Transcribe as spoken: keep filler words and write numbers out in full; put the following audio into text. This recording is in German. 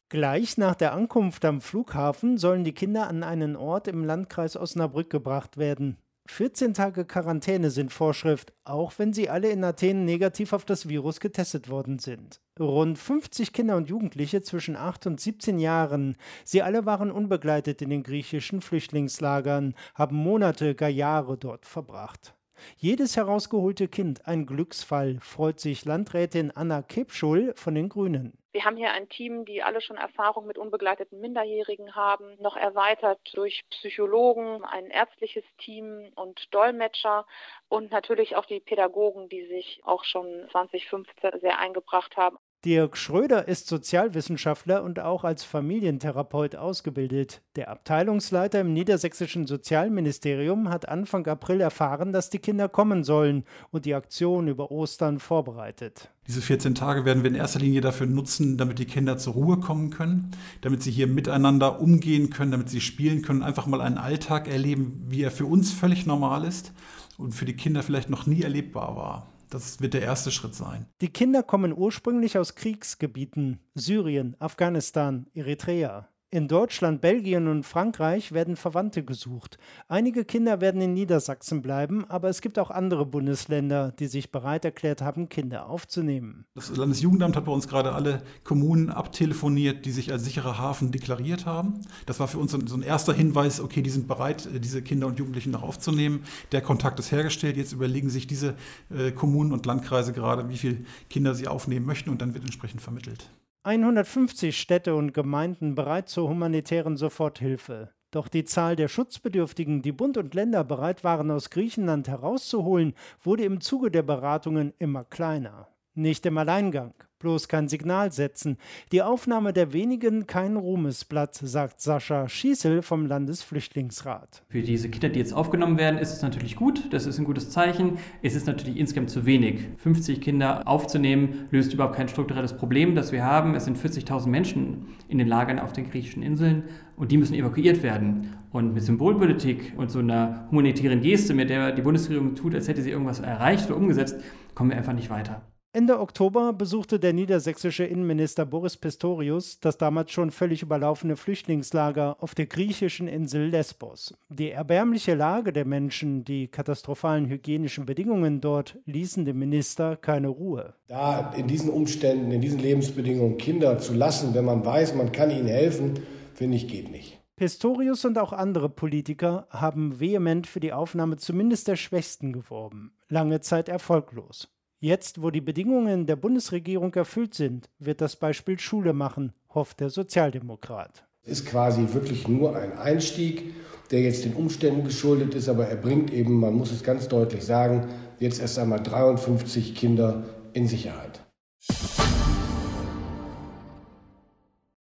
Gleich nach der Ankunft am Flughafen sollen die Kinder an einen Ort im Landkreis Osnabrück gebracht werden. vierzehn Tage Quarantäne sind Vorschrift, auch wenn sie alle in Athen negativ auf das Virus getestet worden sind. Rund fünfzig Kinder und Jugendliche zwischen acht und siebzehn Jahren, sie alle waren unbegleitet in den griechischen Flüchtlingslagern, haben Monate, gar Jahre dort verbracht. Jedes herausgeholte Kind ein Glücksfall, freut sich Landrätin Anna Kepschul von den Grünen. Wir haben hier ein Team, die alle schon Erfahrung mit unbegleiteten Minderjährigen haben, noch erweitert durch Psychologen, ein ärztliches Team und Dolmetscher und natürlich auch die Pädagogen, die sich auch schon zwanzig fünfzehn sehr eingebracht haben. Dirk Schröder ist Sozialwissenschaftler und auch als Familientherapeut ausgebildet. Der Abteilungsleiter im niedersächsischen Sozialministerium hat Anfang April erfahren, dass die Kinder kommen sollen und die Aktion über Ostern vorbereitet. Diese vierzehn Tage werden wir in erster Linie dafür nutzen, damit die Kinder zur Ruhe kommen können, damit sie hier miteinander umgehen können, damit sie spielen können, einfach mal einen Alltag erleben, wie er für uns völlig normal ist und für die Kinder vielleicht noch nie erlebbar war. Das wird der erste Schritt sein. Die Kinder kommen ursprünglich aus Kriegsgebieten, Syrien, Afghanistan, Eritrea. In Deutschland, Belgien und Frankreich werden Verwandte gesucht. Einige Kinder werden in Niedersachsen bleiben, aber es gibt auch andere Bundesländer, die sich bereit erklärt haben, Kinder aufzunehmen. Das Landesjugendamt hat bei uns gerade alle Kommunen abtelefoniert, die sich als sicherer Hafen deklariert haben. Das war für uns so ein erster Hinweis, okay, die sind bereit, diese Kinder und Jugendlichen noch aufzunehmen. Der Kontakt ist hergestellt. Jetzt überlegen sich diese Kommunen und Landkreise gerade, wie viele Kinder sie aufnehmen möchten, und dann wird entsprechend vermittelt. hundertfünfzig Städte und Gemeinden bereit zur humanitären Soforthilfe. Doch die Zahl der Schutzbedürftigen, die Bund und Länder bereit waren, aus Griechenland herauszuholen, wurde im Zuge der Beratungen immer kleiner. Nicht im Alleingang, bloß kein Signal setzen. Die Aufnahme der wenigen kein Ruhmesblatt, sagt Sascha Schießel vom Landesflüchtlingsrat. Für diese Kinder, die jetzt aufgenommen werden, ist es natürlich gut. Das ist ein gutes Zeichen. Es ist natürlich insgesamt zu wenig. fünfzig Kinder aufzunehmen, löst überhaupt kein strukturelles Problem, das wir haben. Es sind vierzigtausend Menschen in den Lagern auf den griechischen Inseln und die müssen evakuiert werden. Und mit Symbolpolitik und so einer humanitären Geste, mit der die Bundesregierung tut, als hätte sie irgendwas erreicht oder umgesetzt, kommen wir einfach nicht weiter. Ende Oktober besuchte der niedersächsische Innenminister Boris Pistorius das damals schon völlig überlaufene Flüchtlingslager auf der griechischen Insel Lesbos. Die erbärmliche Lage der Menschen, die katastrophalen hygienischen Bedingungen dort ließen dem Minister keine Ruhe. Da in diesen Umständen, in diesen Lebensbedingungen Kinder zu lassen, wenn man weiß, man kann ihnen helfen, finde ich, geht nicht. Pistorius und auch andere Politiker haben vehement für die Aufnahme zumindest der Schwächsten geworben. Lange Zeit erfolglos. Jetzt, wo die Bedingungen der Bundesregierung erfüllt sind, wird das Beispiel Schule machen, hofft der Sozialdemokrat. Es ist quasi wirklich nur ein Einstieg, der jetzt den Umständen geschuldet ist, aber er bringt eben, man muss es ganz deutlich sagen, jetzt erst einmal dreiundfünfzig Kinder in Sicherheit.